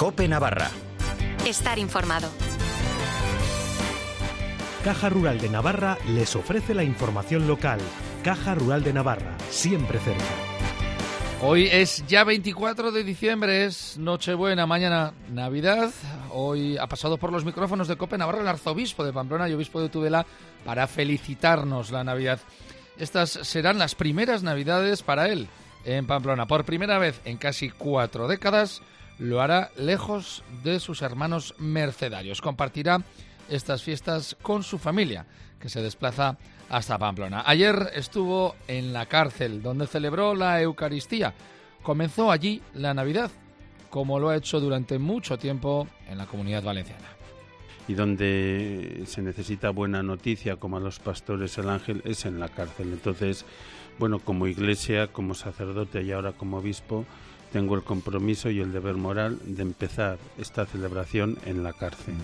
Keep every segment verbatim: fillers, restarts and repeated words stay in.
COPE Navarra. Estar informado. Caja Rural de Navarra les ofrece la información local. Caja Rural de Navarra, siempre cerca. Hoy es ya veinticuatro de diciembre, es Nochebuena, mañana Navidad. Hoy ha pasado por los micrófonos de COPE Navarra el arzobispo de Pamplona y obispo de Tudela para felicitarnos la Navidad. Estas serán las primeras Navidades para él en Pamplona. Por primera vez en casi cuatro décadas lo hará lejos de sus hermanos mercedarios. Compartirá estas fiestas con su familia, que se desplaza hasta Pamplona. Ayer estuvo en la cárcel, donde celebró la Eucaristía. Comenzó allí la Navidad, como lo ha hecho durante mucho tiempo en la Comunidad Valenciana. Y donde se necesita buena noticia, como a los pastores el ángel, es en la cárcel. Entonces, bueno, como iglesia, como sacerdote y ahora como obispo, tengo el compromiso y el deber moral de empezar esta celebración en la cárcel.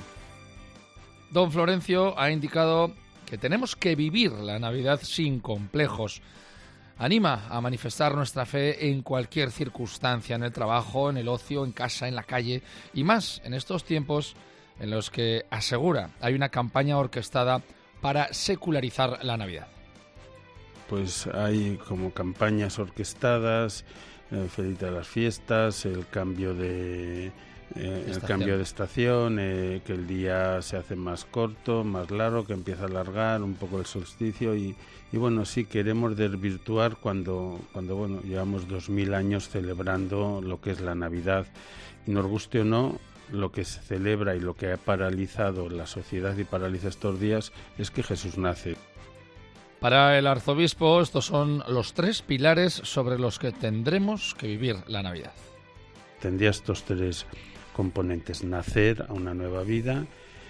Don Florencio ha indicado que tenemos que vivir la Navidad sin complejos. Anima a manifestar nuestra fe en cualquier circunstancia, en el trabajo, en el ocio, en casa, en la calle, y más en estos tiempos en los que, asegura, hay una campaña orquestada para secularizar la Navidad. Pues hay como campañas orquestadas, eh, felicitar las fiestas, el cambio de... Eh, el cambio de estación, eh, que el día se hace más corto, más largo, que empieza a alargar un poco el solsticio y, y bueno, sí queremos desvirtuar cuando, cuando bueno, llevamos dos mil años celebrando lo que es la Navidad y nos guste o no, lo que se celebra y lo que ha paralizado la sociedad y paraliza estos días es que Jesús nace. Para el arzobispo, estos son los tres pilares sobre los que tendremos que vivir la Navidad. Tendría estos tres componentes: nacer a una nueva vida,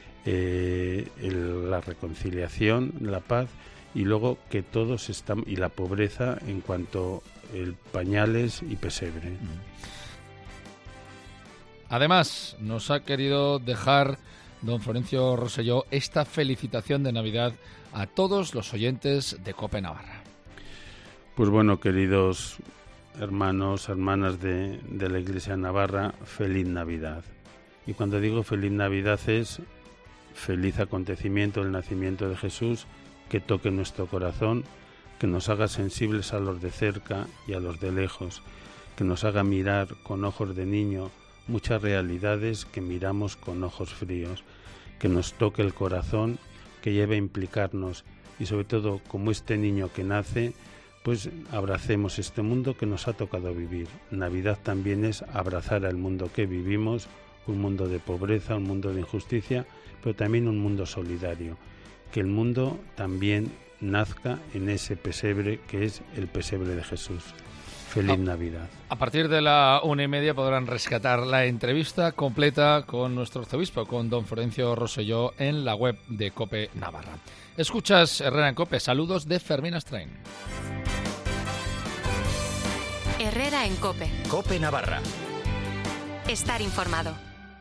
eh, el, la reconciliación, la paz y luego que todos están, y la pobreza en cuanto el pañales y pesebre. Además, nos ha querido dejar don Florencio Rosselló esta felicitación de Navidad a todos los oyentes de COPE Navarra. Pues bueno, queridos hermanos, hermanas de, de la Iglesia Navarra, feliz Navidad. Y cuando digo feliz Navidad es feliz acontecimiento del nacimiento de Jesús, que toque nuestro corazón, que nos haga sensibles a los de cerca y a los de lejos, que nos haga mirar con ojos de niño muchas realidades que miramos con ojos fríos, que nos toque el corazón, que lleve a implicarnos y sobre todo, como este niño que nace, pues abracemos este mundo que nos ha tocado vivir. Navidad también es abrazar al mundo que vivimos, un mundo de pobreza, un mundo de injusticia, pero también un mundo solidario. Que el mundo también nazca en ese pesebre que es el pesebre de Jesús. Feliz a, Navidad. A partir de la una y media podrán rescatar la entrevista completa con nuestro arzobispo, con don Florencio Rosselló, en la web de COPE Navarra. Escuchas Herrera en COPE. Saludos de Fermín Astrain. Herrera en COPE. COPE Navarra. Estar informado.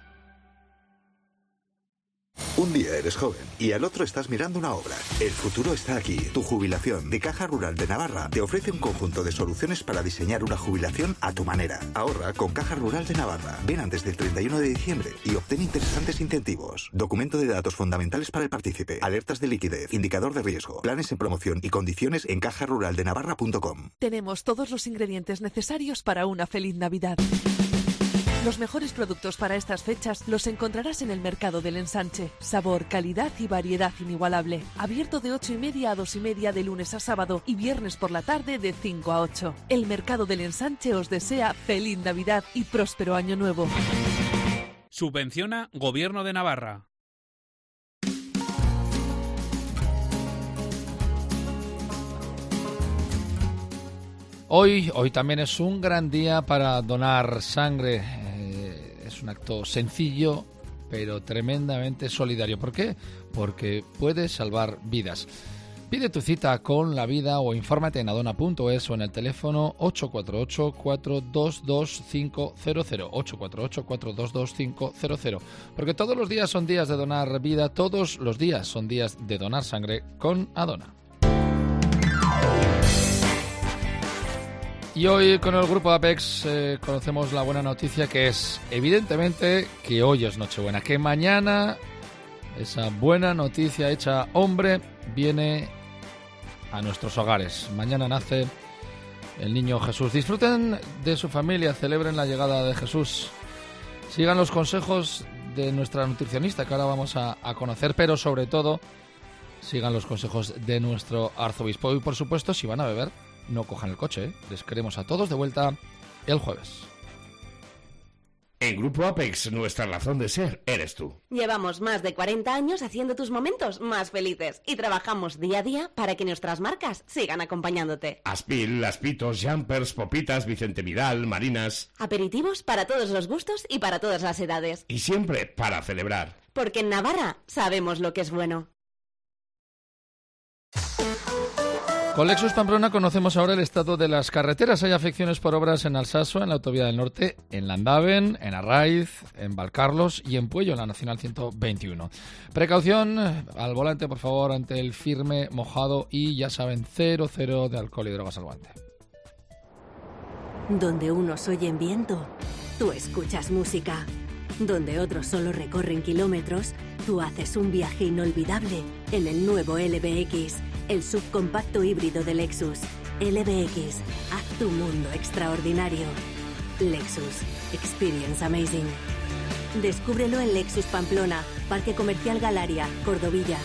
Un día eres joven y al otro estás mirando una obra. El futuro está aquí. Tu jubilación de Caja Rural de Navarra te ofrece un conjunto de soluciones para diseñar una jubilación a tu manera. Ahorra con Caja Rural de Navarra. Ven antes del treinta y uno de diciembre y obtén interesantes incentivos. Documento de datos fundamentales para el partícipe. Alertas de liquidez. Indicador de riesgo. Planes en promoción y condiciones en caja rural de navarra punto com. Tenemos todos los ingredientes necesarios para una feliz Navidad. Los mejores productos para estas fechas los encontrarás en el Mercado del Ensanche. Sabor, calidad y variedad inigualable. Abierto de ocho y media a dos y media de lunes a sábado y viernes por la tarde de cinco a ocho. El Mercado del Ensanche os desea feliz Navidad y próspero año nuevo. Subvenciona Gobierno de Navarra. Hoy, hoy también es un gran día para donar sangre. Eh, es un acto sencillo, pero tremendamente solidario. ¿Por qué? Porque puede salvar vidas. Pide tu cita con La Vida o infórmate en adona punto es o en el teléfono ocho cuatro ocho, cuatro dos dos cinco cero cero, ocho cuatro ocho, cuatro dos dos cinco cero cero. Porque todos los días son días de donar vida, todos los días son días de donar sangre con Adona. Y hoy con el grupo Apex eh, conocemos la buena noticia, que es evidentemente que hoy es Nochebuena, que mañana esa buena noticia hecha hombre viene a nuestros hogares. Mañana nace el niño Jesús. Disfruten de su familia, celebren la llegada de Jesús. Sigan los consejos de nuestra nutricionista, que ahora vamos a, a conocer, pero sobre todo sigan los consejos de nuestro arzobispo. Y por supuesto, si van a beber, no cojan el coche, ¿eh? Les queremos a todos de vuelta el jueves. En Grupo Apex, nuestra razón de ser eres tú. Llevamos más de cuarenta años haciendo tus momentos más felices y trabajamos día a día para que nuestras marcas sigan acompañándote. Aspil, Aspitos, Jumpers, Popitas, Vicente Vidal, Marinas. Aperitivos para todos los gustos y para todas las edades. Y siempre para celebrar. Porque en Navarra sabemos lo que es bueno. Con Lexus Pamplona conocemos ahora el estado de las carreteras. Hay afecciones por obras en Alsaso, en la Autovía del Norte, en Landaven, en Arraiz, en Valcarlos y en Puello, en la Nacional ciento veintiuno. Precaución al volante, por favor, ante el firme, mojado y, ya saben, cero, cero de alcohol y drogas al volante. Donde unos oyen viento, tú escuchas música. Donde otros solo recorren kilómetros, tú haces un viaje inolvidable en el nuevo L B X. El subcompacto híbrido de Lexus. L B X. Haz tu mundo extraordinario. Lexus. Experience amazing. Descúbrelo en Lexus Pamplona, Parque Comercial Galaria, Cordovilla.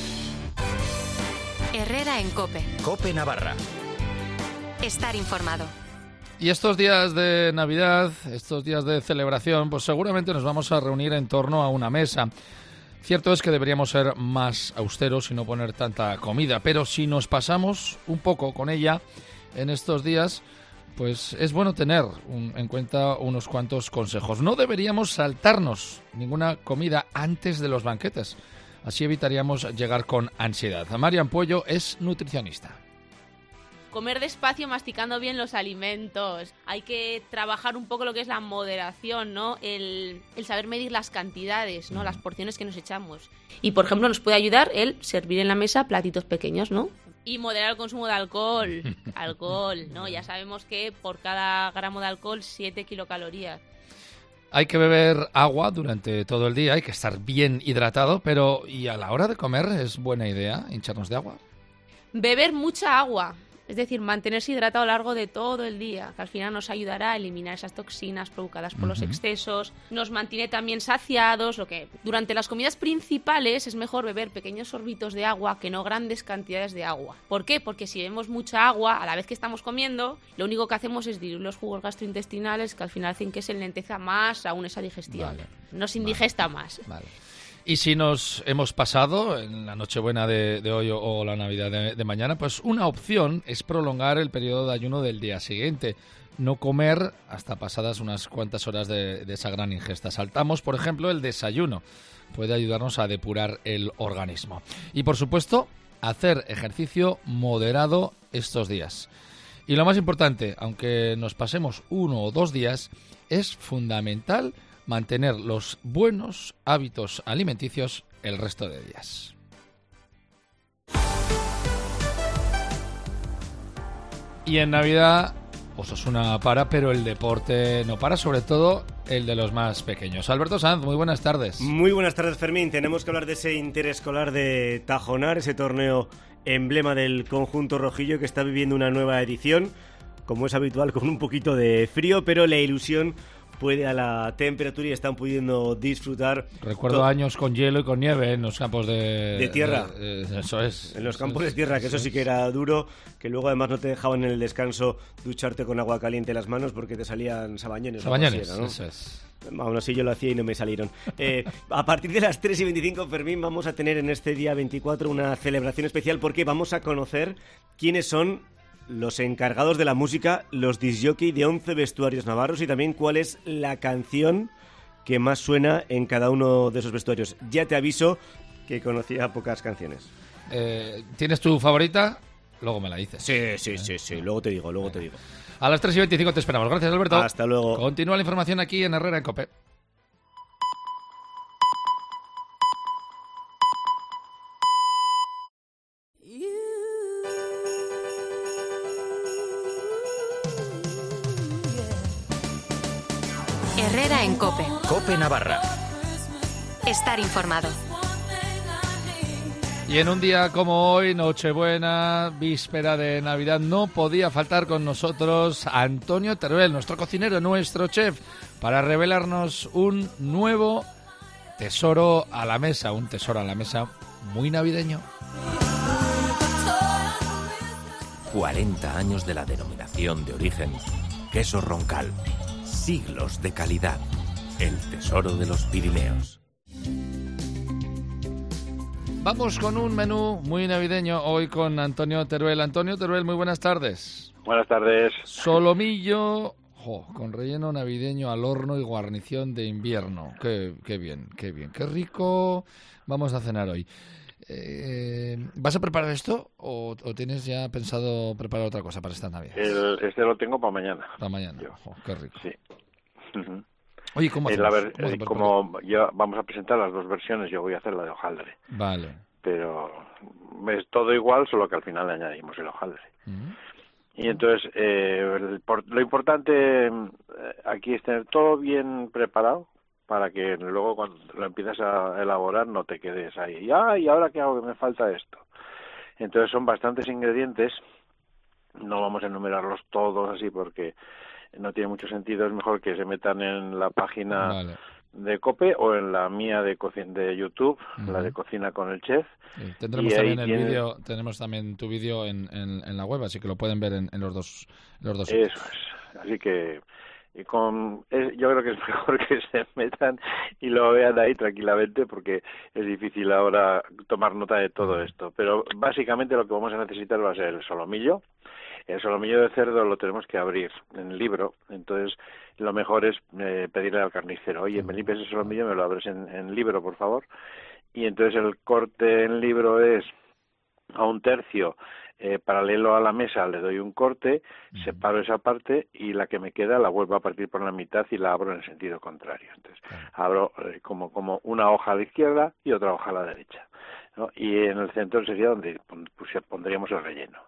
Herrera en COPE. COPE Navarra. Estar informado. Y estos días de Navidad, estos días de celebración, pues seguramente nos vamos a reunir en torno a una mesa. Cierto es que deberíamos ser más austeros y no poner tanta comida, pero si nos pasamos un poco con ella en estos días, pues es bueno tener un, en cuenta unos cuantos consejos. No deberíamos saltarnos ninguna comida antes de los banquetes, así evitaríamos llegar con ansiedad. Marian Puello es nutricionista. Comer despacio, masticando bien los alimentos. Hay que trabajar un poco lo que es la moderación, ¿no? El, el saber medir las cantidades, ¿no? Las porciones que nos echamos. Y, por ejemplo, nos puede ayudar el servir en la mesa platitos pequeños, ¿no? Y moderar el consumo de alcohol. Alcohol, ¿no? Ya sabemos que por cada gramo de alcohol, siete kilocalorías. Hay que beber agua durante todo el día, hay que estar bien hidratado, pero ¿y a la hora de comer es buena idea hincharnos de agua? Beber mucha agua. Es decir, mantenerse hidratado a lo largo de todo el día, que al final nos ayudará a eliminar esas toxinas provocadas por uh-huh. los excesos, nos mantiene también saciados, lo que durante las comidas principales es mejor beber pequeños sorbitos de agua que no grandes cantidades de agua. ¿Por qué? Porque si bebemos mucha agua a la vez que estamos comiendo, lo único que hacemos es diluir los jugos gastrointestinales que al final hacen que se lenteza más aún esa digestión. Vale. Nos indigesta vale. más. Vale. Y si nos hemos pasado en la Nochebuena de, de hoy o, o la Navidad de, de mañana, pues una opción es prolongar el periodo de ayuno del día siguiente. No comer hasta pasadas unas cuantas horas de, de esa gran ingesta. Saltamos, por ejemplo, el desayuno. Puede ayudarnos a depurar el organismo. Y, por supuesto, hacer ejercicio moderado estos días. Y lo más importante, aunque nos pasemos uno o dos días, es fundamental mantener los buenos hábitos alimenticios el resto de días. Y en Navidad, Osasuna para, pero el deporte no para, sobre todo el de los más pequeños. Alberto Sanz, muy buenas tardes. Muy buenas tardes, Fermín. Tenemos que hablar de ese interescolar de Tajonar, ese torneo emblema del conjunto rojillo que está viviendo una nueva edición, como es habitual, con un poquito de frío, pero la ilusión puede a la temperatura y están pudiendo disfrutar. Recuerdo todo. Años con hielo y con nieve en los campos de... De tierra. De, de, eso es. En los campos es, de tierra, que eso, eso sí que era duro, que luego además no te dejaban en el descanso ducharte con agua caliente las manos porque te salían sabañones. Sabañones, era, ¿no? Eso es. Aún así yo lo hacía y no me salieron. Eh, a partir de las tres y veinticinco, Fermín, vamos a tener en este día veinticuatro una celebración especial porque vamos a conocer quiénes son los encargados de la música, los disc-jockey de once vestuarios navarros y también cuál es la canción que más suena en cada uno de esos vestuarios. Ya te aviso que conocía pocas canciones. Eh, ¿Tienes tu favorita? Luego me la dices. Sí, sí, sí, sí. Luego te digo, luego te digo. A las tres y veinticinco te esperamos. Gracias, Alberto. Hasta luego. Continúa la información aquí en Herrera en COPE. Herrera en COPE. COPE Navarra. Estar informado. Y en un día como hoy, Nochebuena, víspera de Navidad, no podía faltar con nosotros Antonio Teruel, nuestro cocinero, nuestro chef, para revelarnos un nuevo tesoro a la mesa, un tesoro a la mesa muy navideño. cuarenta años de la denominación de origen Queso Roncal. Siglos de calidad. El tesoro de los Pirineos. Vamos con un menú muy navideño hoy con Antonio Teruel. Antonio Teruel, muy buenas tardes. Buenas tardes. Solomillo, jo, con relleno navideño al horno y guarnición de invierno. Qué, qué bien, qué bien, qué rico vamos a cenar hoy. Eh, ¿Vas a preparar esto o, o tienes ya pensado preparar otra cosa para esta Navidad? El, este lo tengo para mañana. Para mañana, jo, qué rico. Sí. Uh-huh. Oye, ¿cómo hacemos? La ver, ¿Cómo eh, como ya vamos a presentar las dos versiones, yo voy a hacer la de hojaldre. Vale. Pero es todo igual, solo que al final le añadimos el hojaldre. Uh-huh. Y entonces, eh, el, por, lo importante eh, aquí es tener todo bien preparado para que luego cuando lo empiezas a elaborar no te quedes ahí. Ah, ¿y ahora qué hago? Que me falta esto. Entonces son bastantes ingredientes, no vamos a enumerarlos todos así porque no tiene mucho sentido, es mejor que se metan en la página vale. de COPE o en la mía de de YouTube, uh-huh. la de Cocina con el Chef. Sí, tendremos y también el tiene... vídeo, tenemos también tu vídeo en, en, en la web, así que lo pueden ver en, en los dos en los dos. Eso es, así que y con es, yo creo que es mejor que se metan y lo vean ahí tranquilamente porque es difícil ahora tomar nota de todo esto, pero básicamente lo que vamos a necesitar va a ser el solomillo. El solomillo de cerdo lo tenemos que abrir en el libro, entonces lo mejor es eh, pedirle al carnicero, oye, me limpias el solomillo, me lo abres en, en libro, por favor. Y entonces el corte en libro es a un tercio, eh, paralelo a la mesa, le doy un corte, uh-huh. separo esa parte y la que me queda la vuelvo a partir por la mitad y la abro en el sentido contrario. Entonces uh-huh. abro eh, como, como una hoja a la izquierda y otra hoja a la derecha, ¿no? Y en el centro sería donde pues, pondríamos el relleno.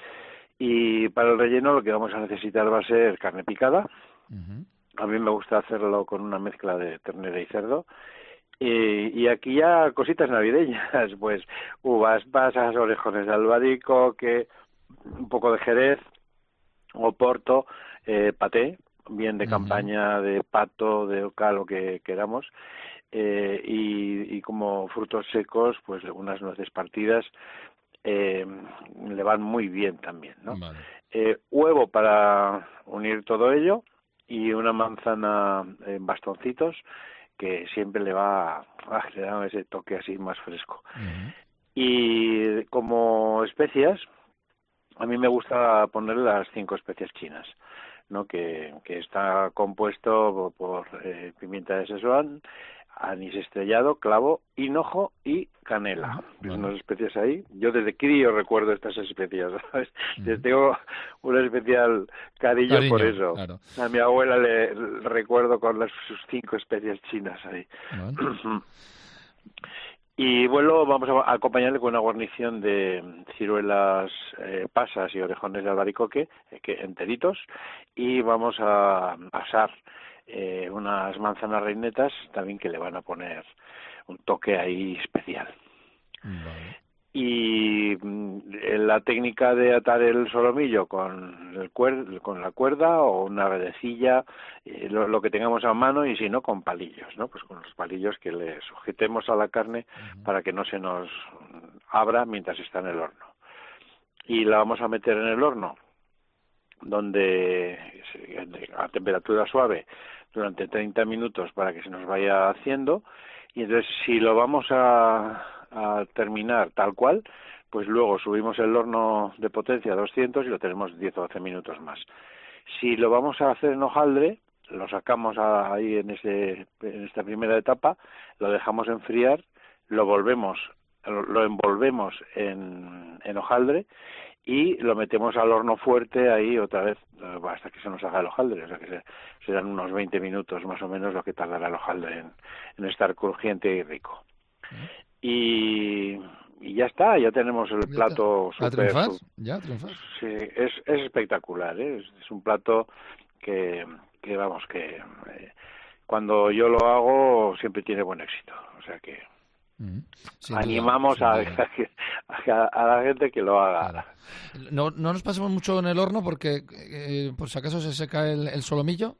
Y para el relleno lo que vamos a necesitar va a ser carne picada. Uh-huh. A mí me gusta hacerlo con una mezcla de ternera y cerdo. Y, y aquí ya cositas navideñas, pues uvas pasas, orejones de albaricoque, un poco de jerez, oporto, eh, paté, bien de uh-huh. campaña, de pato, de oca, lo que queramos. Eh, y, y como frutos secos, pues unas nueces partidas. Eh, le van muy bien también, ¿no? Vale. Eh, huevo para unir todo ello y una manzana en bastoncitos que siempre le va a le da ese toque así más fresco. Uh-huh. Y como especias, a mí me gusta poner las cinco especias chinas, ¿no? Que, que está compuesto por, por eh, pimienta de Szechuan, anís estrellado, clavo, hinojo y canela. Vale. Unas especias ahí. Yo desde crío recuerdo estas especias, ¿sabes? Uh-huh. Les tengo un especial cariño, cariño por eso. Claro. A mi abuela le, le recuerdo con las, sus cinco especias chinas ahí. Vale. Y bueno, vamos a acompañarle con una guarnición de ciruelas eh, pasas y orejones de albaricoque, eh, que enteritos, y vamos a asar Eh, unas manzanas reinetas también que le van a poner un toque ahí especial. Vale. Y mm, la técnica de atar el solomillo con el cuer- con la cuerda o una redecilla, eh, lo, lo que tengamos a mano, y si no con palillos, ¿no? Pues con los palillos que le sujetemos a la carne uh-huh. para que no se nos abra mientras está en el horno. Y la vamos a meter en el horno donde a temperatura suave durante treinta minutos para que se nos vaya haciendo, y entonces si lo vamos a, a terminar tal cual, pues luego subimos el horno de potencia a doscientos y lo tenemos diez o doce minutos más. Si lo vamos a hacer en hojaldre, lo sacamos a, ahí en, ese, en esta primera etapa, lo dejamos enfriar, lo volvemos, lo, lo envolvemos en, en hojaldre y lo metemos al horno fuerte ahí otra vez hasta que se nos haga el hojaldre, o sea que se, serán unos veinte minutos más o menos lo que tardará el hojaldre en, en estar crujiente y rico. ¿Eh? Y, y ya está, ya tenemos el ¿Ya plato super, triunfar? ¿Ya triunfar? Sí, es, es espectacular, ¿eh? es, es un plato que, que vamos, que eh, cuando yo lo hago siempre tiene buen éxito. O sea que Sin animamos duda, a, sin duda. a, a la gente que lo haga. Claro. No, no nos pasemos mucho en el horno porque, eh, por si acaso, se seca el, el solomillo.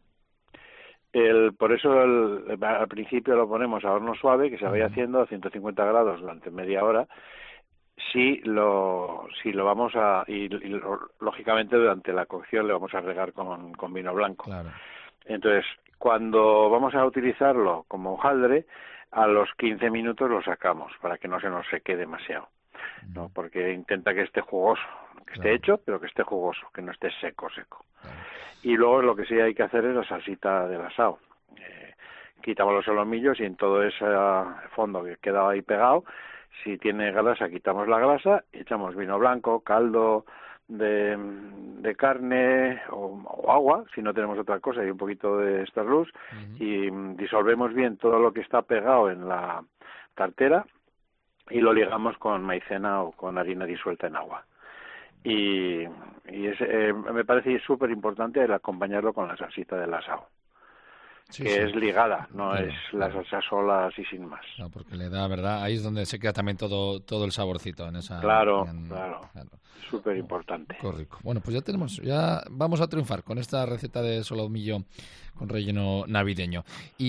El, por eso el, al principio lo ponemos a horno suave, que se vaya haciendo a ciento cincuenta grados durante media hora. Si lo, si lo vamos a, y, y lo, lógicamente durante la cocción le vamos a regar con, con vino blanco. Claro. Entonces, cuando vamos a utilizarlo como hojaldre, a los quince minutos lo sacamos para que no se nos seque demasiado, ¿no? Porque intenta que esté jugoso, que esté hecho, pero que esté jugoso, que no esté seco, seco. Y luego lo que sí hay que hacer es la salsita del asado. Eh, quitamos los solomillos y en todo ese fondo que queda ahí pegado, si tiene grasa, quitamos la grasa, y echamos vino blanco, caldo de, de carne o, o agua, si no tenemos otra cosa, y un poquito de Sterlus, uh-huh. y disolvemos bien todo lo que está pegado en la tartera y lo ligamos con maicena o con harina disuelta en agua. Y, y es, eh, me parece súper importante el acompañarlo con la salsita del asado. Sí, que sí. Es ligada, no claro, es la claro. salsa sola así sin más. No, porque le da, ¿verdad? Ahí es donde se queda también todo todo el saborcito en esa. Claro, en, claro, claro. Súper importante. Correcto. Bueno, pues ya tenemos, ya vamos a triunfar con esta receta de solomillo con relleno navideño.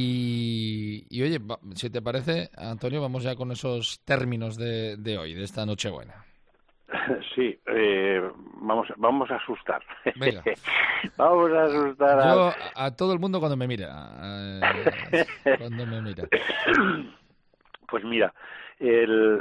Y, y oye, si te parece, Antonio, vamos ya con esos términos de, de hoy, de esta Nochebuena. Sí, eh, vamos, vamos a asustar. Venga. Vamos a asustar a... Yo a todo el mundo cuando me mira. Eh, cuando me mira. Pues mira, el,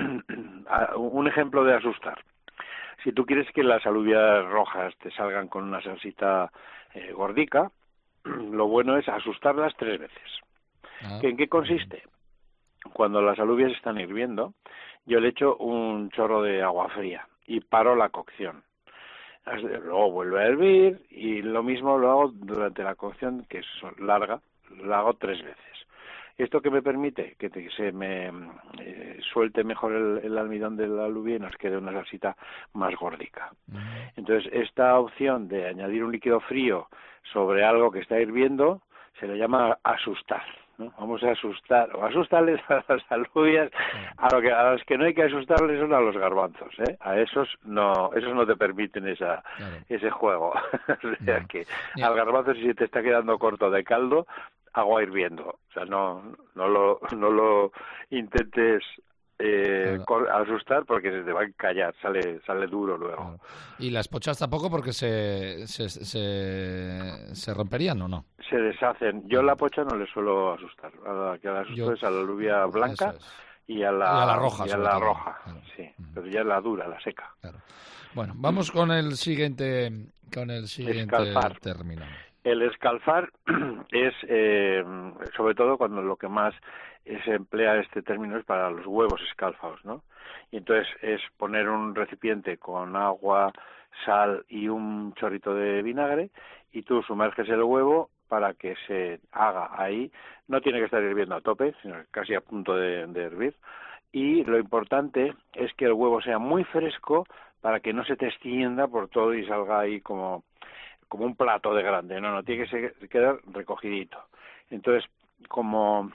un ejemplo de asustar. Si tú quieres que las alubias rojas te salgan con una salsita eh, gordica, lo bueno es asustarlas tres veces. Ah. ¿En qué consiste? Cuando las alubias están hirviendo, yo le echo un chorro de agua fría y paro la cocción. Luego vuelve a hervir y lo mismo lo hago durante la cocción, que es larga, lo hago tres veces. ¿Esto qué me permite? Que te, se me eh, suelte mejor el, el almidón de la alubia y nos quede una salsita más gordica. Uh-huh. Entonces, esta opción de añadir un líquido frío sobre algo que está hirviendo se le llama asustar, ¿no? Vamos a asustar, o asustarles a las alubias, a, lo que, a los que no hay que asustarles son a los garbanzos, ¿eh? A esos no, esos no te permiten esa, claro. ese juego. O sea no. que yeah. al garbanzo, si te está quedando corto de caldo, agua hirviendo. O sea, no, no lo, no lo intentes eh, claro. asustar porque se te va a encallar, sale, sale duro luego. Claro. Y las pochas tampoco porque se, se, se, se romperían, ¿o no? Se deshacen. Yo la pocha no le suelo asustar. A la que la asusto Yo, es a la alubia blanca es. y, a la, y a la roja. Y a la roja, claro. sí. Uh-huh. Pero ya la dura, la seca. Claro. Bueno, vamos con el siguiente, con el siguiente escalfar. término. El escalfar es, eh, sobre todo cuando lo que más se emplea este término es para los huevos escalfados, ¿no? Y entonces es poner un recipiente con agua, sal y un chorrito de vinagre y tú sumerges el huevo para que se haga ahí. No tiene que estar hirviendo a tope, sino casi a punto de, de hervir. Y lo importante es que el huevo sea muy fresco para que no se te extienda por todo y salga ahí como... como un plato de grande, no, no, tiene que ser, quedar recogidito. Entonces, como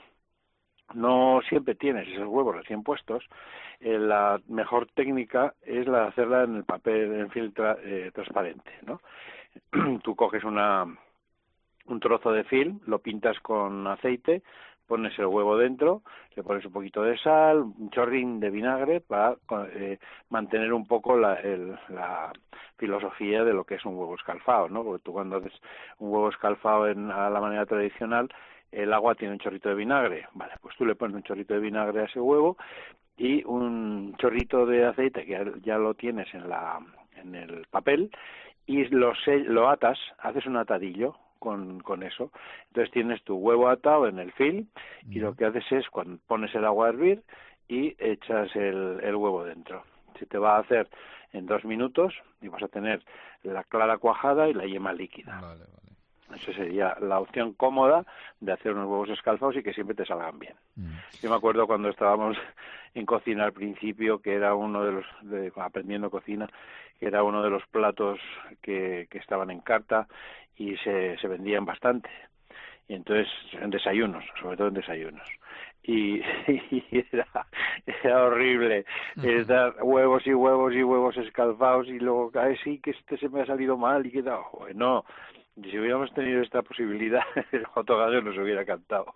no siempre tienes esos huevos recién puestos, eh, la mejor técnica es la de hacerla en el papel, en film tra, eh, transparente, ¿no? Tú coges una un trozo de film, lo pintas con aceite, pones el huevo dentro, le pones un poquito de sal, un chorrín de vinagre para eh, mantener un poco la, el, la filosofía de lo que es un huevo escalfado, ¿no? Porque tú cuando haces un huevo escalfado en, a la manera tradicional, el agua tiene un chorrito de vinagre. Vale, pues tú le pones un chorrito de vinagre a ese huevo y un chorrito de aceite que ya, ya lo tienes en la en el papel y lo, lo atas, haces un atadillo con, con eso. Entonces tienes tu huevo atado en el film y lo que haces es cuando pones el agua a hervir y echas el, el huevo dentro. Se te va a hacer en dos minutos y vas a tener la clara cuajada y la yema líquida. Vale, vale. Esa sería la opción cómoda de hacer unos huevos escalfados y que siempre te salgan bien. Mm. Yo me acuerdo cuando estábamos en cocina al principio, que era uno de los, de, aprendiendo cocina, que era uno de los platos que, que estaban en carta y se, se vendían bastante. y entonces en desayunos, sobre todo en desayunos. Y, y era, era horrible estar huevos y huevos y huevos escalfados y luego, ay, sí, que este se me ha salido mal y que tal. No, si hubiéramos tenido esta posibilidad, el Joto Gallo nos hubiera cantado.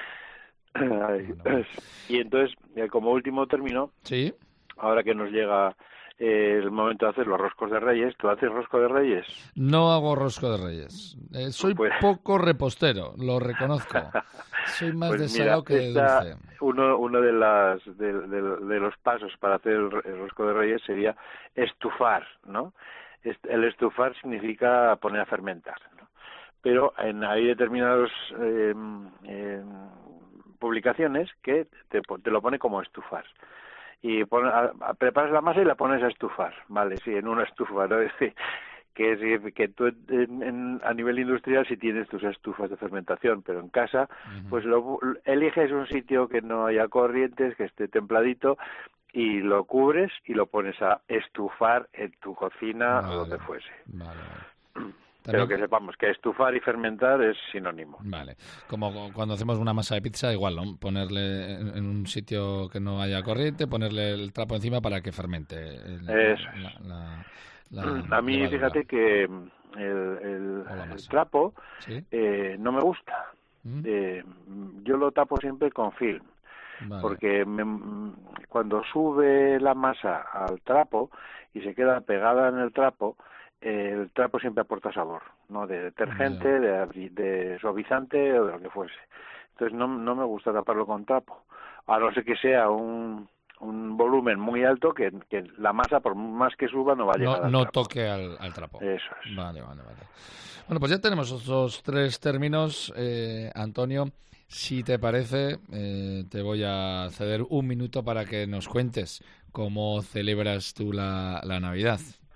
Ay, y entonces, como último término, ¿sí? Ahora que nos llega eh, el momento de hacer los roscos de Reyes, ¿tú haces rosco de Reyes? No hago rosco de Reyes. Eh, soy pues... poco repostero, lo reconozco. Soy más pues de mira, salado que de dulce. Uno, uno de, las, de, de, de los pasos para hacer el, el rosco de Reyes sería estufar, ¿no? El estufar significa poner a fermentar, ¿no? Pero en, hay determinadas eh, eh, publicaciones que te, te lo pone como estufar. Y pon, a, a, preparas la masa y la pones a estufar, ¿vale? Sí, en una estufa, ¿no? Es decir, que, es, que tú en, en, a nivel industrial sí tienes tus estufas de fermentación, pero en casa, uh-huh. pues lo, eliges un sitio que no haya corrientes, que esté templadito, y lo cubres y lo pones a estufar en tu cocina vale. o donde fuese. Vale, vale. Pero que sepamos que estufar y fermentar es sinónimo. Vale. Como cuando hacemos una masa de pizza, igual, ¿no? Ponerle en un sitio que no haya corriente, ponerle el trapo encima para que fermente. El, Eso la, es. La, la, la, A mí, la fíjate que el, el, el trapo ¿sí? eh, no me gusta. ¿Mm? Eh, yo lo tapo siempre con film. Vale. Porque me, cuando sube la masa al trapo y se queda pegada en el trapo, el trapo siempre aporta sabor, ¿no? De detergente, yeah. de, de suavizante o de lo que fuese. Entonces no, no me gusta taparlo con trapo, a no ser que sea un, un volumen muy alto que, que la masa, por más que suba, no va a llegar no, al no trapo. toque al, al trapo. Eso es. Vale, vale, vale. Bueno, pues ya tenemos esos tres términos, eh, Antonio. Si te parece, eh, te voy a ceder un minuto para que nos cuentes cómo celebras tú la, la Navidad.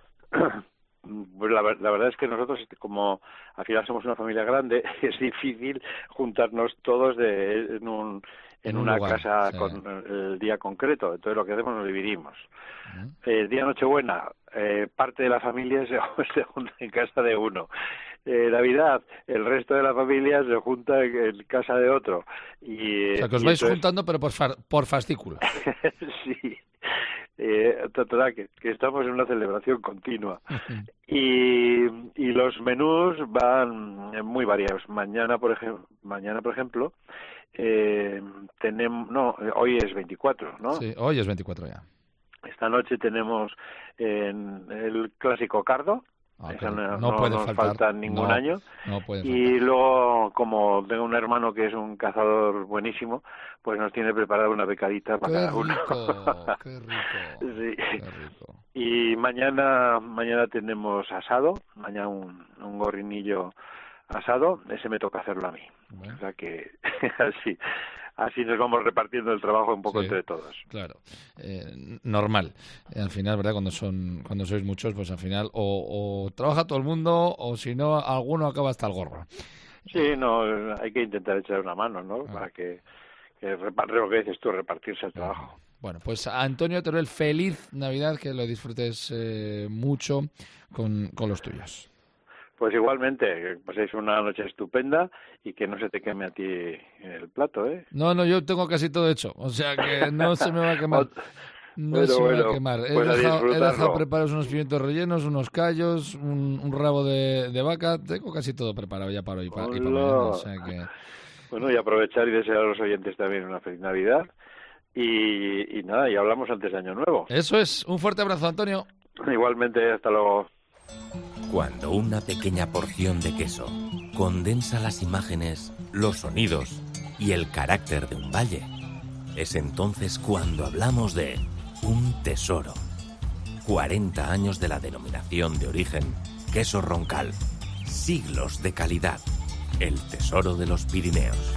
Pues la, la verdad es que nosotros, como al final somos una familia grande, es difícil juntarnos todos de, en, un, en, en un una lugar, casa sí. con el día concreto. Entonces lo que hacemos nos dividimos. Uh-huh. El día Nochebuena, eh, parte de la familia se, se junta en casa de uno. Eh, Navidad, el resto de la familia se junta en, en casa de otro. Y, o sea, que os y vais entonces... juntando, pero por, fa- por fascículo. Sí. Eh, total, que, que estamos en una celebración continua. y, y los menús van muy variados. Mañana, por ejemplo, mañana, por ejemplo eh, tenemos... No, hoy es veinticuatro, ¿no? Sí, hoy es veinticuatro ya. Esta noche tenemos eh, el clásico cardo. Ah, Esa no, no, no puede nos faltar. falta ningún no, año. No puede faltar. Y luego, como tengo un hermano que es un cazador buenísimo, pues nos tiene preparada una becadita para qué cada uno. Rico, qué rico, sí. qué rico. Y mañana mañana tenemos asado, mañana un, un gorrinillo asado, ese me toca hacerlo a mí. Bueno. O sea que así así nos vamos repartiendo el trabajo un poco sí, entre todos. Claro, eh, normal. Eh, al final, ¿verdad? Cuando son cuando sois muchos, pues al final o, o trabaja todo el mundo o si no, alguno acaba hasta el gorro. Sí, no, hay que intentar echar una mano, ¿no? Ah. Para que, que lo que dices tú, repartirse el trabajo. Bueno, pues Antonio Teruel, feliz Navidad, que lo disfrutes eh, mucho con, con los tuyos. Pues igualmente, que paséis una noche estupenda y que no se te queme a ti el plato, ¿eh? No, no, yo tengo casi todo hecho, o sea que no se me va a quemar. No bueno, se me bueno, va a quemar. He, pues dejado, he dejado preparados unos pimientos rellenos, unos callos, un, un rabo de, de vaca. Tengo casi todo preparado ya para hoy para, y para mañana, o sea que... Bueno, y aprovechar y desear a los oyentes también una feliz Navidad. Y, y nada, y hablamos antes de Año Nuevo. Eso es. Un fuerte abrazo, Antonio. Igualmente, hasta luego. Cuando una pequeña porción de queso condensa las imágenes, los sonidos y el carácter de un valle, es entonces cuando hablamos de un tesoro. cuarenta años de la denominación de origen Queso Roncal. Siglos de calidad. El tesoro de los Pirineos.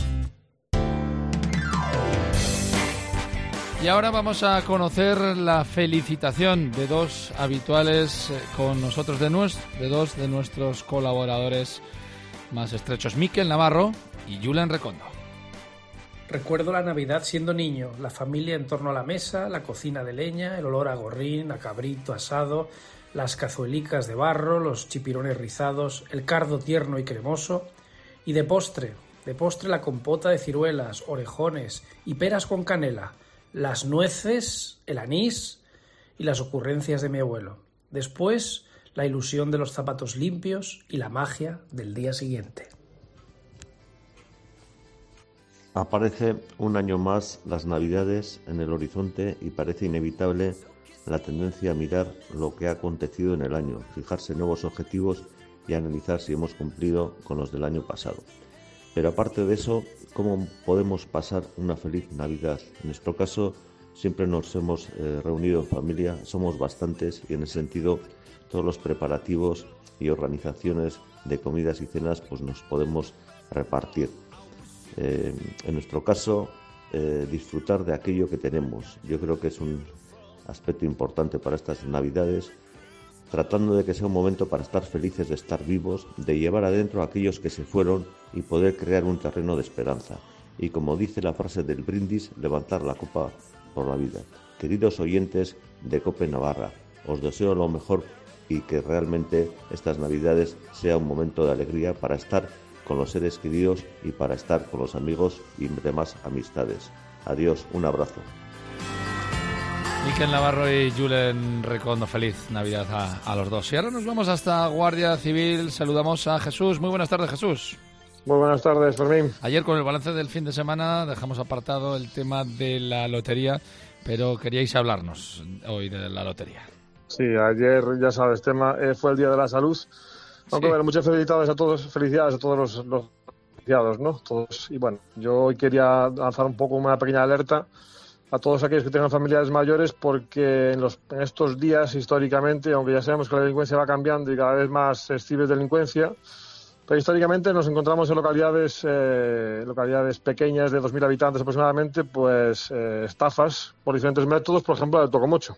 Y ahora vamos a conocer la felicitación de dos habituales con nosotros, de, nues- de dos de nuestros colaboradores más estrechos, Miquel Navarro y Julen Recondo. Recuerdo la Navidad siendo niño, la familia en torno a la mesa, la cocina de leña, el olor a gorrín, a cabrito asado, las cazuelicas de barro, los chipirones rizados, el cardo tierno y cremoso, y de postre, De postre la compota de ciruelas, orejones y peras con canela, las nueces, el anís y las ocurrencias de mi abuelo. Después, la ilusión de los zapatos limpios y la magia del día siguiente. Aparece un año más las Navidades en el horizonte y parece inevitable la tendencia a mirar lo que ha acontecido en el año, fijarse nuevos objetivos y analizar si hemos cumplido con los del año pasado. Pero aparte de eso, ¿cómo podemos pasar una feliz Navidad? En nuestro caso, siempre nos hemos eh, reunido en familia, somos bastantes y en ese sentido todos los preparativos y organizaciones de comidas y cenas pues nos podemos repartir. Eh, en nuestro caso, eh, disfrutar de aquello que tenemos. Yo creo que es un aspecto importante para estas Navidades, tratando de que sea un momento para estar felices de estar vivos, de llevar adentro a aquellos que se fueron y poder crear un terreno de esperanza. Y como dice la frase del brindis, levantar la copa por la vida. Queridos oyentes de COPE Navarra, os deseo lo mejor y que realmente estas Navidades sea un momento de alegría para estar con los seres queridos y para estar con los amigos y demás amistades. Adiós, un abrazo. Miquel Navarro y Julen Recondo, feliz Navidad a, a los dos. Y ahora nos vamos hasta Guardia Civil, saludamos a Jesús. Muy buenas tardes, Jesús. Muy buenas tardes, Fermín. Ayer con el balance del fin de semana dejamos apartado el tema de la lotería, pero queríais hablarnos hoy de la lotería. Sí, ayer, ya sabes, tema eh, fue el Día de la Salud. Aunque sí. Bueno, muchas felicidades a todos, felicidades a todos los, los asociados, ¿no? Todos. Y bueno, yo hoy quería lanzar un poco una pequeña alerta a todos aquellos que tengan familiares mayores, porque en, los, en estos días, históricamente, aunque ya sabemos que la delincuencia va cambiando y cada vez más es ciberdelincuencia, pero históricamente nos encontramos en localidades eh, localidades pequeñas de dos mil habitantes aproximadamente, pues eh, estafas por diferentes métodos, por ejemplo, el tocomocho.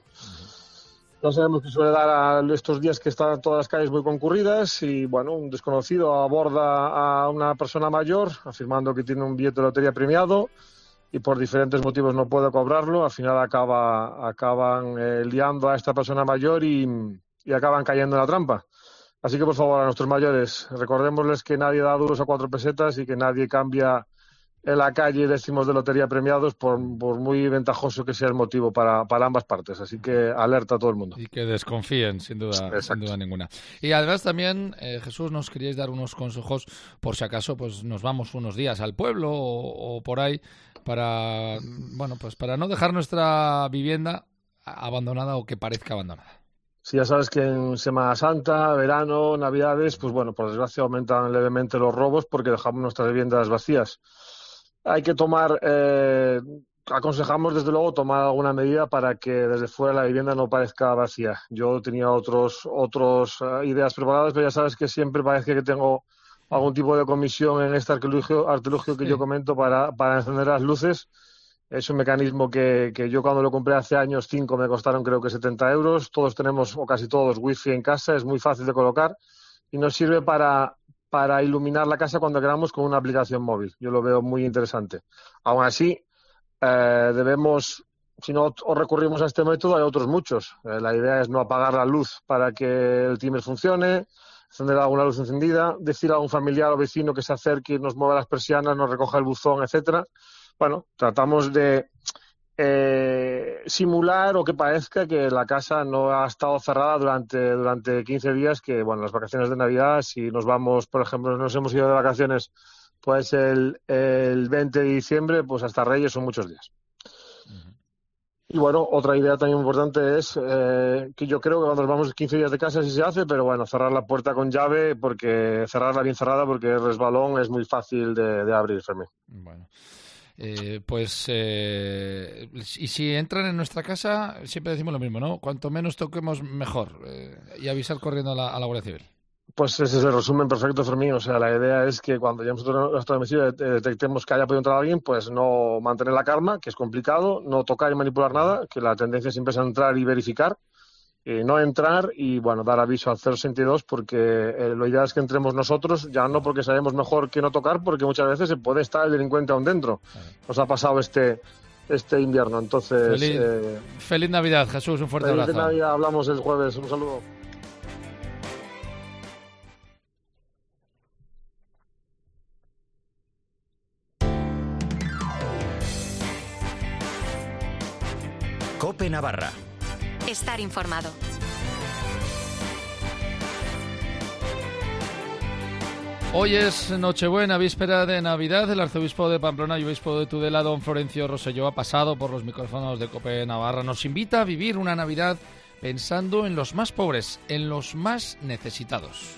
No sabemos qué suele dar a estos días que están todas las calles muy concurridas y, bueno, un desconocido aborda a una persona mayor afirmando que tiene un billete de lotería premiado y por diferentes motivos no puede cobrarlo. Al final acaba acaban eh, liando a esta persona mayor y, y acaban cayendo en la trampa. Así que, por favor, a nuestros mayores, recordémosles que nadie da duros a cuatro pesetas y que nadie cambia en la calle décimos de lotería premiados por, por muy ventajoso que sea el motivo para, para ambas partes. Así que alerta a todo el mundo. Y que desconfíen, sin duda, sin duda ninguna. Y además también, eh, Jesús, nos queríais dar unos consejos por si acaso pues nos vamos unos días al pueblo o, o por ahí para, bueno, pues para no dejar nuestra vivienda abandonada o que parezca abandonada. Sí, ya sabes que en Semana Santa, verano, Navidades, pues bueno, por desgracia aumentan levemente los robos porque dejamos nuestras viviendas vacías. Hay que tomar, eh, aconsejamos desde luego tomar alguna medida para que desde fuera la vivienda no parezca vacía. Yo tenía otros otros uh, ideas preparadas, pero ya sabes que siempre parece que tengo algún tipo de comisión en este artilugio, artilugio que sí. yo comento para, para encender las luces. Es un mecanismo que, que yo cuando lo compré hace años, cinco, me costaron creo que setenta euros. Todos tenemos, o casi todos, wifi en casa, es muy fácil de colocar y nos sirve para... para iluminar la casa cuando queramos con una aplicación móvil. Yo lo veo muy interesante. Aún así, eh, debemos, si no o recurrimos a este método, hay otros muchos. Eh, la idea es no apagar la luz para que el timer funcione, encender alguna luz encendida, decir a un familiar o vecino que se acerque y nos mueva las persianas, nos recoja el buzón, etcétera. Bueno, tratamos de eh, simular o que parezca que la casa no ha estado cerrada durante durante quince días, que bueno, las vacaciones de Navidad, si nos vamos, por ejemplo, nos hemos ido de vacaciones pues el, el veinte de diciembre, pues hasta Reyes son muchos días. Uh-huh. Y bueno, otra idea también importante es eh, que yo creo que cuando nos vamos quince días de casa sí se hace, pero bueno, cerrar la puerta con llave, porque cerrarla bien cerrada porque el resbalón es muy fácil de, de abrir, Fermín. Bueno. Eh, pues eh, y si entran en nuestra casa siempre decimos lo mismo, ¿no? Cuanto menos toquemos mejor, eh, y avisar corriendo a la, a la Guardia Civil. Pues ese es el resumen perfecto, Fermín. O sea, la idea es que cuando ya nosotros nuestro domicilio detectemos que haya podido entrar alguien, pues no mantener la calma, que es complicado, no tocar y manipular nada, que la tendencia siempre es a entrar y verificar. Eh, no entrar y, bueno, dar aviso al cero sesenta y dos porque eh, lo ideal es que entremos nosotros, ya no porque sabemos mejor que no tocar, porque muchas veces se puede estar el delincuente aún dentro. Nos ha pasado este este invierno, entonces... Feliz, eh, feliz Navidad, Jesús, un fuerte feliz abrazo. Feliz Navidad, hablamos el jueves, un saludo. COPE Navarra. Estar informado. Hoy es Nochebuena, víspera de Navidad. El arzobispo de Pamplona y obispo de Tudela, don Florencio Rosselló, ha pasado por los micrófonos de COPE Navarra. Nos invita a vivir una Navidad pensando en los más pobres, en los más necesitados.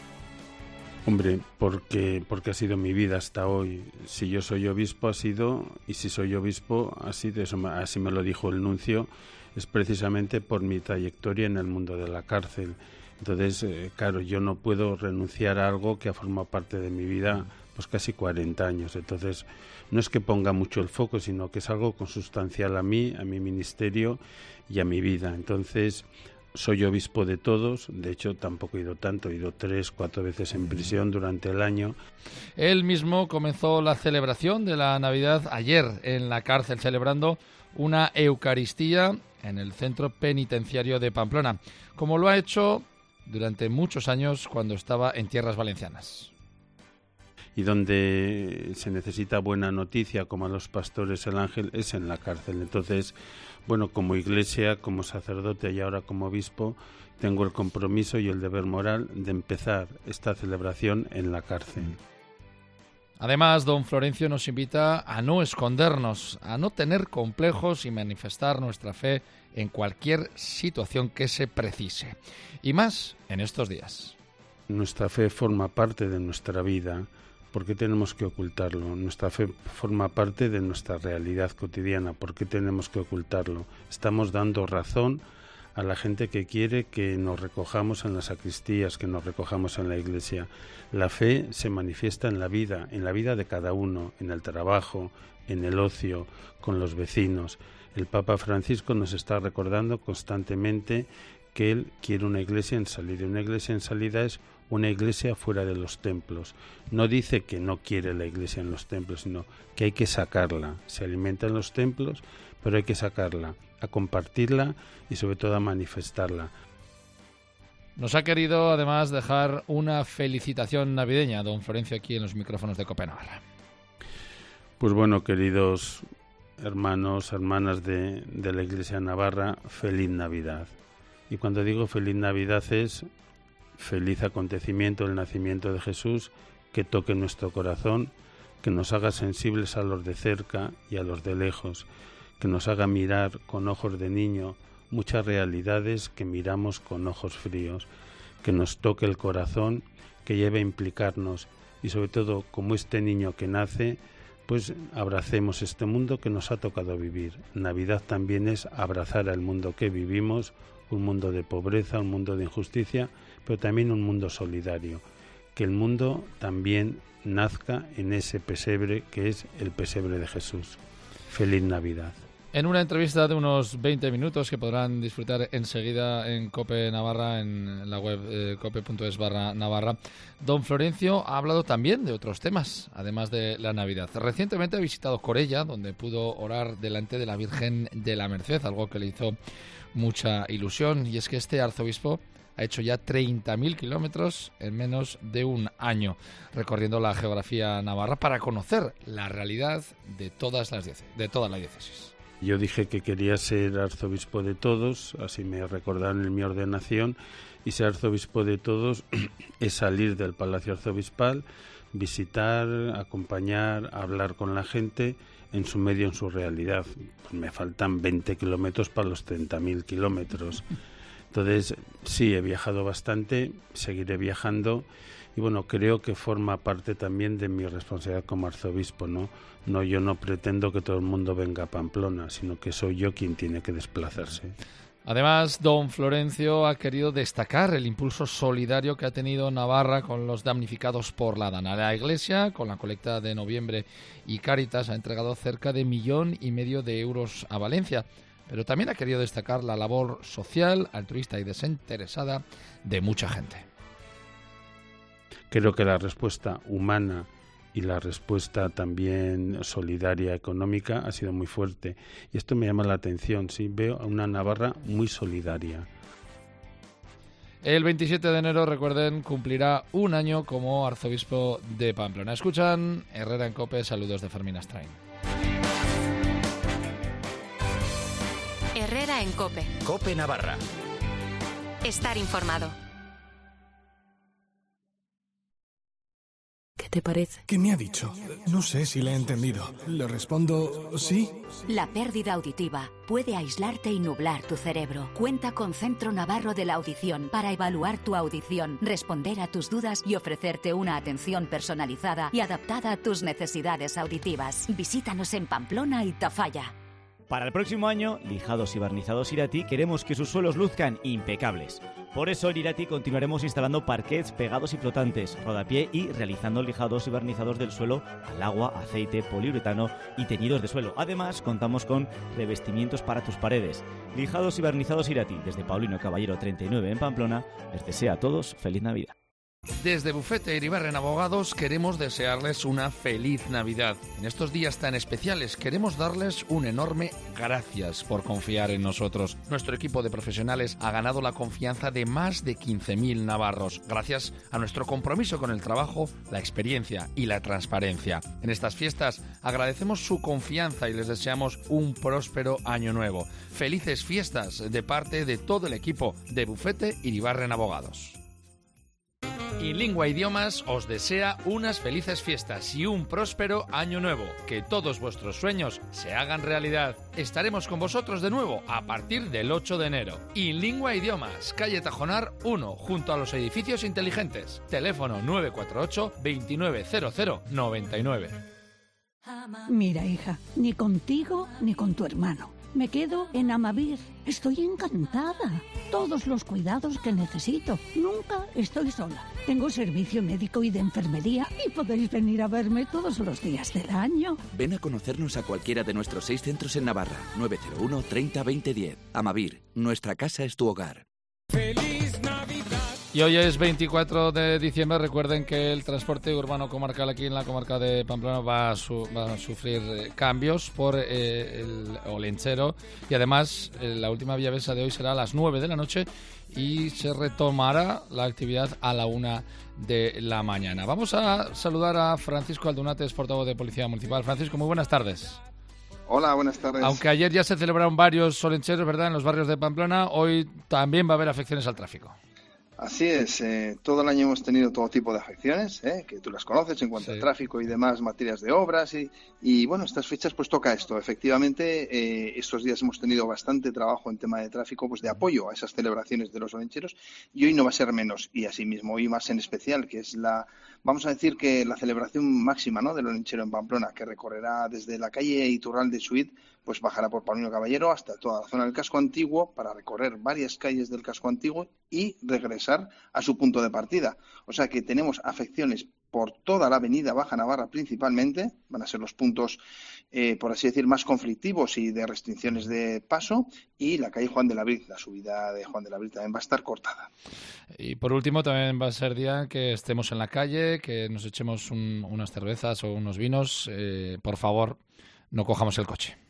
Hombre, porque, porque ha sido mi vida hasta hoy. Si yo soy obispo ha sido, y si soy obispo ha sido, eso, así me lo dijo el nuncio, es precisamente por mi trayectoria en el mundo de la cárcel. Entonces, eh, claro, yo no puedo renunciar a algo que ha formado parte de mi vida pues casi cuarenta años. Entonces, no es que ponga mucho el foco, sino que es algo consustancial a mí, a mi ministerio y a mi vida. Entonces, soy obispo de todos. De hecho, tampoco he ido tanto, he ido tres, cuatro veces en prisión durante el año. Él mismo comenzó la celebración de la Navidad ayer en la cárcel, celebrando una Eucaristía en el centro penitenciario de Pamplona, como lo ha hecho durante muchos años cuando estaba en tierras valencianas. Y donde se necesita buena noticia, como a los pastores el ángel, es en la cárcel. Entonces, bueno, como iglesia, como sacerdote y ahora como obispo, tengo el compromiso y el deber moral de empezar esta celebración en la cárcel. Además, don Florencio nos invita a no escondernos, a no tener complejos y manifestar nuestra fe en cualquier situación que se precise. Y más en estos días. Nuestra fe forma parte de nuestra vida. ¿Por qué tenemos que ocultarlo? Nuestra fe forma parte de nuestra realidad cotidiana. ¿Por qué tenemos que ocultarlo? Estamos dando razón a la gente que quiere que nos recojamos en las sacristías, que nos recojamos en la iglesia. La fe se manifiesta en la vida, en la vida de cada uno, en el trabajo, en el ocio, con los vecinos. El Papa Francisco nos está recordando constantemente que él quiere una iglesia en salida. Una iglesia en salida es una iglesia fuera de los templos. No dice que no quiere la iglesia en los templos, sino que hay que sacarla. Se alimenta en los templos, pero hay que sacarla, a compartirla y sobre todo a manifestarla. Nos ha querido además dejar una felicitación navideña, don Florencio, aquí en los micrófonos de COPE Navarra. Pues bueno, queridos hermanos, hermanas de, de la Iglesia Navarra, feliz Navidad. Y cuando digo feliz Navidad es feliz acontecimiento del nacimiento de Jesús, que toque nuestro corazón, que nos haga sensibles a los de cerca y a los de lejos, que nos haga mirar con ojos de niño muchas realidades que miramos con ojos fríos, que nos toque el corazón, que lleve a implicarnos y sobre todo, como este niño que nace, pues abracemos este mundo que nos ha tocado vivir. Navidad también es abrazar al mundo que vivimos, un mundo de pobreza, un mundo de injusticia, pero también un mundo solidario. Que el mundo también nazca en ese pesebre que es el pesebre de Jesús. Feliz Navidad. En una entrevista de unos veinte minutos que podrán disfrutar enseguida en COPE Navarra, en la web eh, cope punto es barra Navarra, don Florencio ha hablado también de otros temas, además de la Navidad. Recientemente ha visitado Corella, donde pudo orar delante de la Virgen de la Merced, algo que le hizo mucha ilusión, y es que este arzobispo ha hecho ya treinta mil kilómetros en menos de un año, recorriendo la geografía navarra para conocer la realidad de todas las diócesis, de toda la diócesis. Yo dije que quería ser arzobispo de todos, así me recordaron en mi ordenación, y ser arzobispo de todos es salir del Palacio Arzobispal, visitar, acompañar, hablar con la gente en su medio, en su realidad. Pues me faltan veinte kilómetros para los treinta mil kilómetros. Entonces, sí, he viajado bastante, seguiré viajando y bueno, creo que forma parte también de mi responsabilidad como arzobispo, ¿no? No, yo no pretendo que todo el mundo venga a Pamplona, sino que soy yo quien tiene que desplazarse. Además, don Florencio ha querido destacar el impulso solidario que ha tenido Navarra con los damnificados por la Dana. La Iglesia, con la colecta de noviembre y Cáritas, ha entregado cerca de millón y medio de euros a Valencia. Pero también ha querido destacar la labor social, altruista y desinteresada de mucha gente. Creo que la respuesta humana y la respuesta también solidaria económica ha sido muy fuerte. Y esto me llama la atención, sí, veo a una Navarra muy solidaria. El veintisiete de enero, recuerden, cumplirá un año como arzobispo de Pamplona. Escuchan Herrera en COPE, saludos de Fermín Astrain. Herrera en COPE. COPE Navarra. Estar informado. ¿Qué te parece? ¿Qué me ha dicho? No sé si le he entendido. Le respondo sí. La pérdida auditiva puede aislarte y nublar tu cerebro. Cuenta con Centro Navarro de la Audición para evaluar tu audición, responder a tus dudas y ofrecerte una atención personalizada y adaptada a tus necesidades auditivas. Visítanos en Pamplona y Tafalla. Para el próximo año, Lijados y Barnizados Irati queremos que sus suelos luzcan impecables. Por eso en Irati continuaremos instalando parquets pegados y flotantes, rodapié y realizando lijados y barnizados del suelo al agua, aceite, poliuretano y teñidos de suelo. Además, contamos con revestimientos para tus paredes. Lijados y Barnizados Irati, desde Paulino Caballero treinta y nueve en Pamplona, les desea a todos feliz Navidad. Desde Bufete Iribarren Abogados queremos desearles una feliz Navidad. En estos días tan especiales queremos darles un enorme gracias por confiar en nosotros. Nuestro equipo de profesionales ha ganado la confianza de más de quince mil navarros, gracias a nuestro compromiso con el trabajo, la experiencia y la transparencia. En estas fiestas agradecemos su confianza y les deseamos un próspero año nuevo. Felices fiestas de parte de todo el equipo de Bufete Iribarren Abogados. Y Lingua Idiomas os desea unas felices fiestas y un próspero año nuevo. Que todos vuestros sueños se hagan realidad. Estaremos con vosotros de nuevo a partir del ocho de enero. Y Lingua Idiomas, calle Tajonar uno, junto a los edificios inteligentes. Teléfono nueve cuatro ocho, veintinueve cero cero noventa y nueve. Mira, hija, ni contigo ni con tu hermano. Me quedo en Amavir. Estoy encantada. Todos los cuidados que necesito. Nunca estoy sola. Tengo servicio médico y de enfermería y podéis venir a verme todos los días del año. Ven a conocernos a cualquiera de nuestros seis centros en Navarra. nueve cero uno, treinta, veinte, diez. Amavir, nuestra casa es tu hogar. ¡Feliz Navidad! Y hoy es veinticuatro de diciembre. Recuerden que el transporte urbano comarcal aquí en la comarca de Pamplona va a, su, va a sufrir eh, cambios por eh, el Olentzero. Y además, eh, la última vía Besa de hoy será a las nueve de la noche y se retomará la actividad a la una de la mañana. Vamos a saludar a Francisco Aldunates, portavoz de Policía Municipal. Francisco, muy buenas tardes. Hola, buenas tardes. Aunque ayer ya se celebraron varios olencheros, ¿verdad?, en los barrios de Pamplona, hoy también va a haber afecciones al tráfico. Así es, eh, todo el año hemos tenido todo tipo de afecciones, eh, que tú las conoces en cuanto sí. a tráfico y demás, materias de obras y, y bueno, estas fechas pues toca esto. Efectivamente, eh, estos días hemos tenido bastante trabajo en tema de tráfico, pues de apoyo a esas celebraciones de los olencheros y hoy no va a ser menos y asimismo hoy más en especial, que es la, vamos a decir que la celebración máxima, ¿no?, del olenchero en Pamplona, que recorrerá desde la calle Iturralde de Suid, pues bajará por Paulino Caballero hasta toda la zona del casco antiguo para recorrer varias calles del casco antiguo y regresar a su punto de partida. O sea que tenemos afecciones por toda la avenida Baja Navarra principalmente, van a ser los puntos, eh, por así decir, más conflictivos y de restricciones de paso, y la calle Juan de la Brid, la subida de Juan de la Brid también va a estar cortada. Y por último también va a ser día que estemos en la calle, que nos echemos un, unas cervezas o unos vinos, eh, por favor, no cojamos el coche.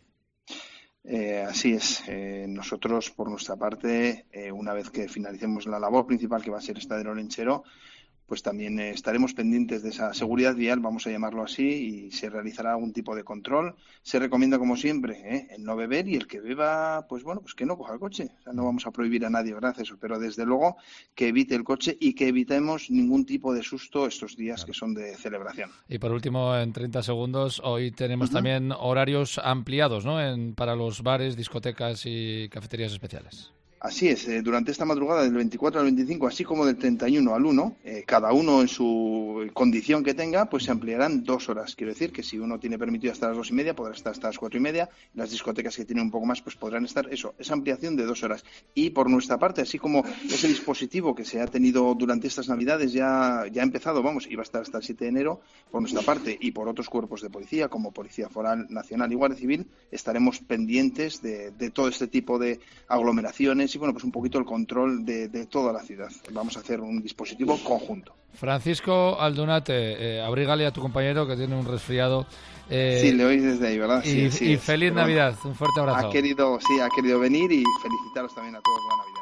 Eh, así es. Eh, nosotros, por nuestra parte, eh, una vez que finalicemos la labor principal, que va a ser esta del olenchero, pues también eh, estaremos pendientes de esa seguridad vial, vamos a llamarlo así, y se realizará algún tipo de control. Se recomienda, como siempre, ¿eh? el no beber, y el que beba, pues bueno, pues que no coja el coche. O sea, no vamos a prohibir a nadie, ¿verdad? Eso, pero desde luego que evite el coche y que evitemos ningún tipo de susto estos días claro. que son de celebración. Y por último, en treinta segundos, hoy tenemos uh-huh. también horarios ampliados, ¿no?, en, para los bares, discotecas y cafeterías especiales. Así es, eh, durante esta madrugada del veinticuatro al veinticinco, así como del treinta y uno al uno, eh, cada uno en su condición que tenga, pues se ampliarán dos horas. Quiero decir que si uno tiene permitido hasta las dos y media, podrá estar hasta las cuatro y media. Las discotecas que tienen un poco más, pues podrán estar, eso, esa ampliación de dos horas. Y por nuestra parte, así como ese dispositivo que se ha tenido durante estas Navidades ya, ya ha empezado, vamos, y va a estar hasta el siete de enero, por nuestra parte y por otros cuerpos de policía, como Policía Foral Nacional y Guardia Civil, estaremos pendientes de, de todo este tipo de aglomeraciones y bueno, pues un poquito el control de, de toda la ciudad. Vamos a hacer un dispositivo conjunto. Francisco Aldunate, eh, abrígale a tu compañero que tiene un resfriado. Eh, sí, le oís desde ahí, ¿verdad? Y, sí, sí, y feliz Navidad, un fuerte abrazo. Ha querido, sí, ha querido venir y felicitaros también a todos. Buena Navidad.